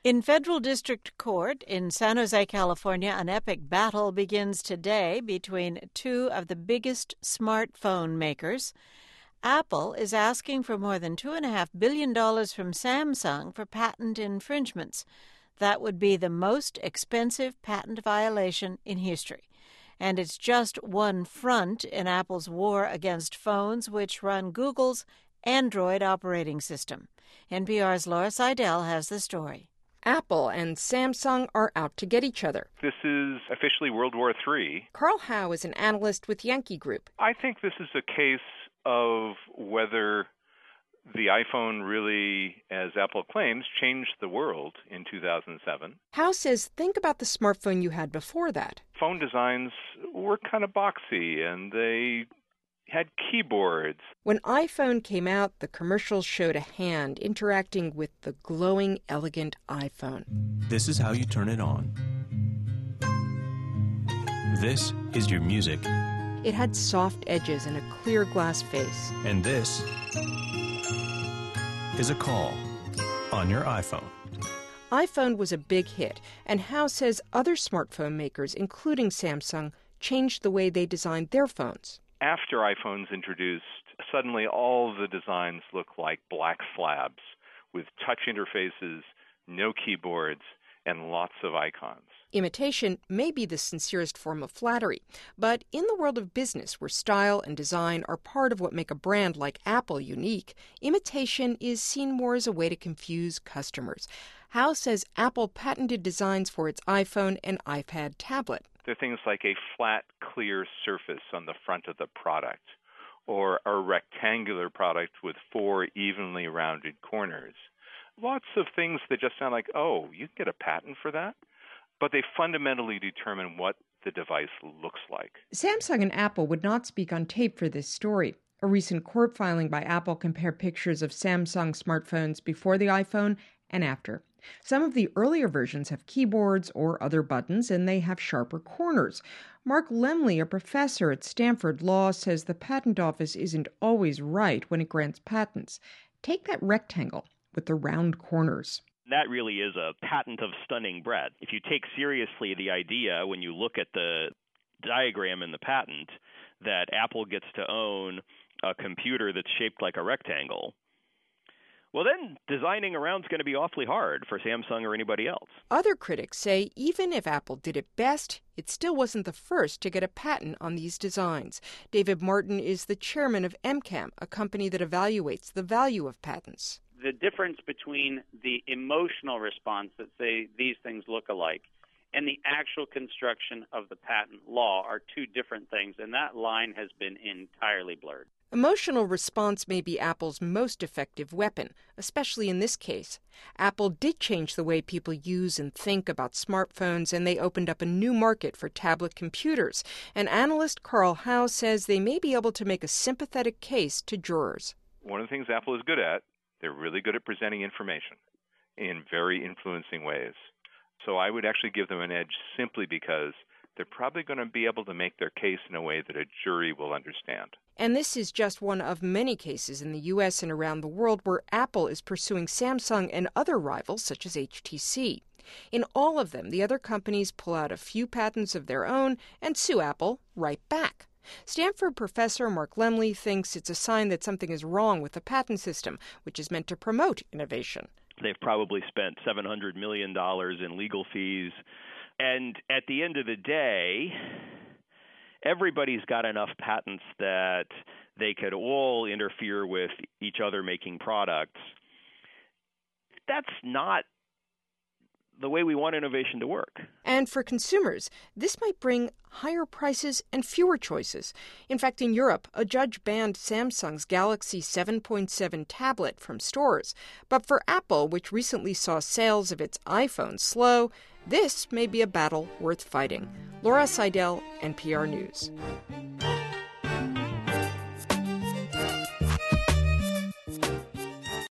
In federal district court in San Jose, California, an epic battle begins today between two of the biggest smartphone makers. Apple is asking for more than $2.5 billion from Samsung for patent infringements. That would be the most expensive patent violation in history. And it's just one front in Apple's war against phones, which run Google's Android operating system. NPR's Laura Seidel has the story. Apple and Samsung are out to get each other. This is officially World War III. Carl Howe is an analyst with Yankee Group. I think this is a case of whether the iPhone really, as Apple claims, changed the world in 2007. Howe says, think about the smartphone you had before that. Phone designs were kind of boxy, and they had keyboards. When iPhone came out, the commercials showed a hand interacting with the glowing, elegant iPhone. This is how you turn it on. This is your music. It had soft edges and a clear glass face. And this is a call on your iPhone. iPhone was a big hit, and Howe says other smartphone makers, including Samsung, changed the way they designed their phones. After iPhone's introduced, suddenly all the designs look like black slabs with touch interfaces, no keyboards, and lots of icons. Imitation may be the sincerest form of flattery, but in the world of business, where style and design are part of what make a brand like Apple unique, imitation is seen more as a way to confuse customers. Howe says Apple patented designs for its iPhone and iPad tablet. There are things like a flat, clear surface on the front of the product, or a rectangular product with 4 evenly rounded corners. Lots of things that just sound like, oh, you can get a patent for that? But they fundamentally determine what the device looks like. Samsung and Apple would not speak on tape for this story. A recent court filing by Apple compared pictures of Samsung smartphones before the iPhone and after. Some of the earlier versions have keyboards or other buttons, and they have sharper corners. Mark Lemley, a professor at Stanford Law, says the Patent Office isn't always right when it grants patents. Take that rectangle with the round corners. That really is a patent of stunning breadth. If you take seriously the idea, when you look at the diagram in the patent, that Apple gets to own a computer that's shaped like a rectangle, well, then designing around is going to be awfully hard for Samsung or anybody else. Other critics say even if Apple did it best, it still wasn't the first to get a patent on these designs. David Martin is the chairman of MCAM, a company that evaluates the value of patents. The difference between the emotional response that say these things look alike and the actual construction of the patent law are two different things, and that line has been entirely blurred. Emotional response may be Apple's most effective weapon, especially in this case. Apple did change the way people use and think about smartphones, and they opened up a new market for tablet computers. And analyst Carl Howe says they may be able to make a sympathetic case to jurors. One of the things Apple is good at, they're really good at presenting information in very influencing ways. So I would actually give them an edge simply because they're probably going to be able to make their case in a way that a jury will understand. And this is just one of many cases in the U.S. and around the world where Apple is pursuing Samsung and other rivals such as HTC. In all of them, the other companies pull out a few patents of their own and sue Apple right back. Stanford professor Mark Lemley thinks it's a sign that something is wrong with the patent system, which is meant to promote innovation. They've probably spent $700 million in legal fees. And at the end of the day, everybody's got enough patents that they could all interfere with each other making products. That's not the way we want innovation to work. And for consumers, this might bring higher prices and fewer choices. In fact, in Europe, a judge banned Samsung's Galaxy 7.7 tablet from stores. But for Apple, which recently saw sales of its iPhone slow, this may be a battle worth fighting. Laura Seidel, NPR News.